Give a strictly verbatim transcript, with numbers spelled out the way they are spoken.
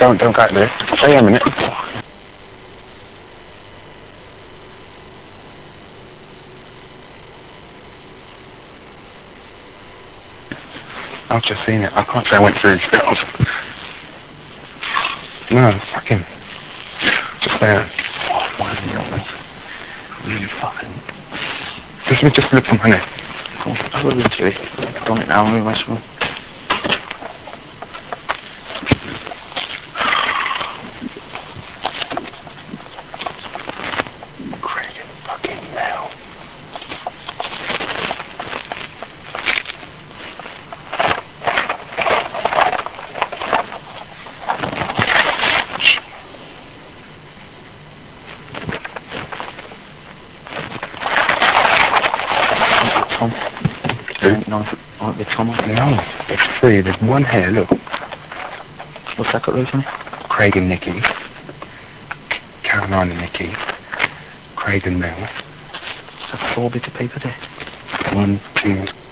Don't, don't go there. Stay a minute. I've just seen it. I can't say I went through his bills. No, fucking. Just there. Oh, why are you always really fucking... Just, just look for money. I will do it. I've done it now, I'm mess with. Craig fucking Mel. Tom. Who? No, might be Tom. No, there's three. There's one here, look. What's that got those on it? Craig and Nikki. Caroline and Nikki. Craig and Mel. That's four bits of paper there. One, two,